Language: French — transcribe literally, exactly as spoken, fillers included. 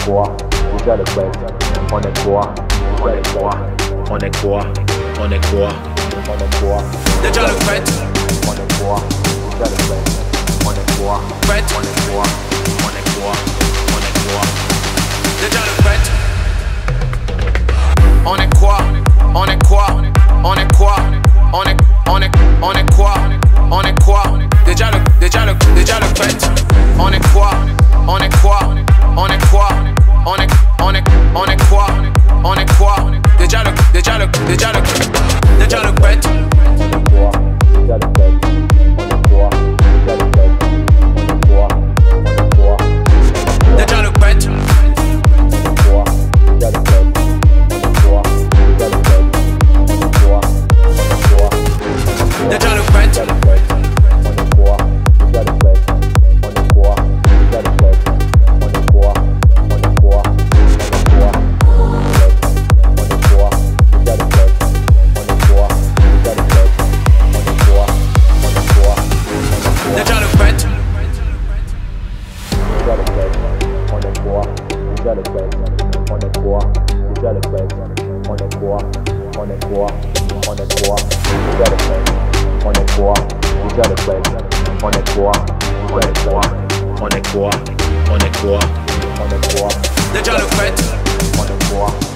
quoi, déjà le fait, on est quoi, On est quoi? On est quoi? On est quoi? on est quoi, Déjà le fait, on est quoi, déjà le fait, on est quoi, fait, on est quoi, on est quoi? On est quoi? Déjà le fait. On est quoi? On est quoi? On est quoi? On est on est on est quoi? On est quoi? Déjà le déjà le déjà le fait. On est quoi? On est quoi? On est quoi? On est on est on est quoi? On est quoi? Déjà le déjà le déjà le déjà le fait. on est quoi, déjà le fait, on est quoi, déjà le fait, on est quoi, on est quoi, Déjà le fait. on est quoi, déjà le fait, on est quoi, déjà le fait, on est quoi, on est quoi, Déjà le fait. déjà le fait, on est quoi, déjà le fait, on est quoi, déjà le fait, on est quoi, on est quoi, on est quoi, on est quoi, déjà le fait, on est quoi, déjà le fait, on est quoi, on est quoi, Déjà le fait. déjà le fait, on est quoi, déjà le fait, on est quoi, déjà le fait, on est quoi, on est quoi, on est quoi, déjà le fait, on est quoi, déjà le fait, on est quoi, On est quoi? On est quoi? On est quoi? on est quoi, Déjà le fait. on est quoi,